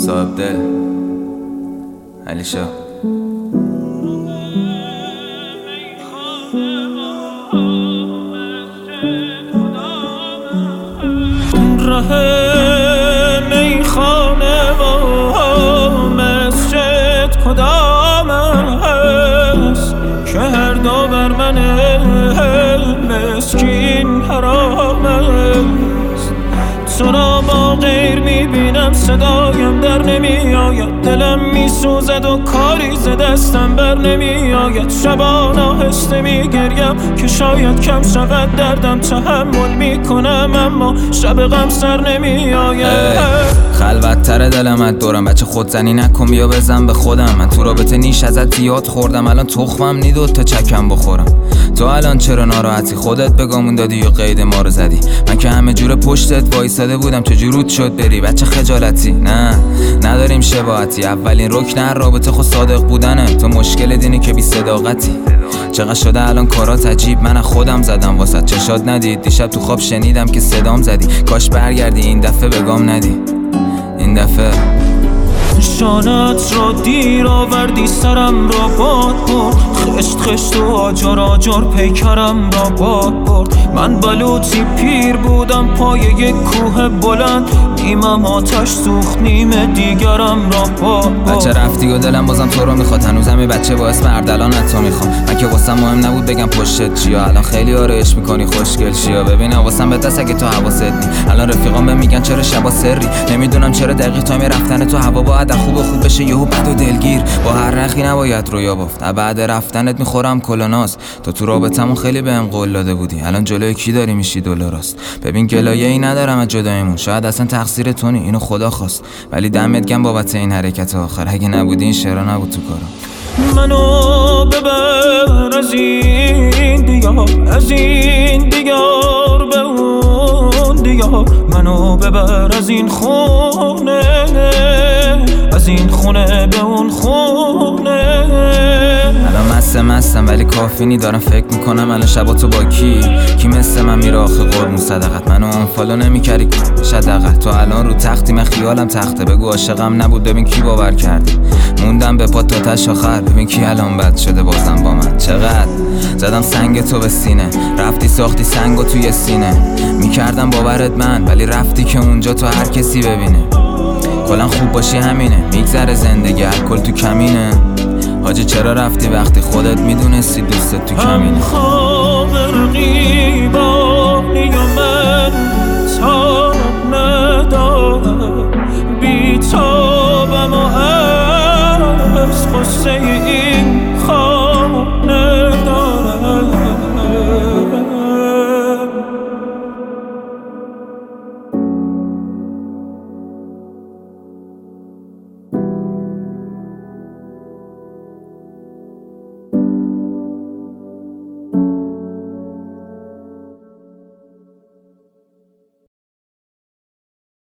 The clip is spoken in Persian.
صاحب دل علی شاه. ره میخانه و مسجد کدام است که هر دو بر من مسکین حرام است. تو را با غیر میبینم صدایم در نمیآید، دلم میسوزد و کاری ز دستم بر نمیآید. شبان آهسته میگریم که شاید کم شود دردم، تحمل میکنم اما شب غم سر نمیآید. خلوت تر دلم از دورم، بچه خودزنی نکن بیا بزن به خودم. من تو رابطه نیش ازت زیاد خوردم، الان تخمم نیدود تا چکم بخورم. تو الان چرا ناراحتی؟ خودت بگامون دادی یا قید ما رو زدی؟ من که همه جور پشتت وایساده بودم، چجور رود شد بری؟ بچه خجالتی نه نداریم شباهتی، اولین رکن هر رابطه خود صادق بودنه. تو مشکل دینی که بی صداقتی. چقدر شده الان کارات عجیب، من خودم زدم واسط چشات ندید. دیشب تو خواب شنیدم که صدام زدی، کاش برگردی این دفعه بگام ندی. این دفعه شانت را دیر آوردی سرم را باد برد، خشت خشت و آجر آجر پیکرم را باد برد. من بلوطی پیر بودم پای یک کوه بلند، نیمم آتش سوخت نیم دیگرم را باد برد. بچه رفتی و دلم بازم تو رو میخواد، هنوزم یه بچه با اسم اردلان تو میخوام. من که واسم مهم نبود بگم پشتت چیا، الان خیلی آرایش میکنی خوشگل چیا. ببین حواسم به دست اگه تو حواست نی، الان رفیقام بهم میگن چرا شبا سری. نمیدونم چرا دقیق تایم رفتن تو هوا باید خوب بشه یهو بد و دلگیر. با هر نخی نباید رویا بافت، بعد رفتنت میخورم کلوناس. تو رابطمون خیلی بهم قول داده بودی، الان جلوی کی داری میشی دلاراست. ببین گلایه ای ندارم از جدایمون، شاید اصلا تقصیر تو نی، اینو خدا خواست. ولی دمت گرم بابت این حرکت آخر، اگه نبودی این شعرا نبود تو کارم. منو ببر از این دیار، از این دیار به اون دیار. منو ببر از این خونه، از این خونه به اون خونه. الان مستم ولی کافی نی، دارم فکر میکنم الان شبا تو با کی مثل من میره آخه قربون صدقت. منو آنفالو نمیکردی شدقت، تو الان رو تختی من خیالم تخته. بگو عاشقم نبود ببین کی باور کرده. موندم به پات تا تش آخر، ببین کی الان بد شده بازم با من. چقدر زدم سنگ تو به سینه، رفتی ساختی سنگو توی سینه. میکردم باورت من ولی رفتی که اونجا تو هر کسی ببینه. کلا خوب باشی همینه، میگذره زندگی الکل تو کمینه. حاجی چرا رفتی وقتی خودت میدونستی دوستت تو کمینه. خواب رقیبانی من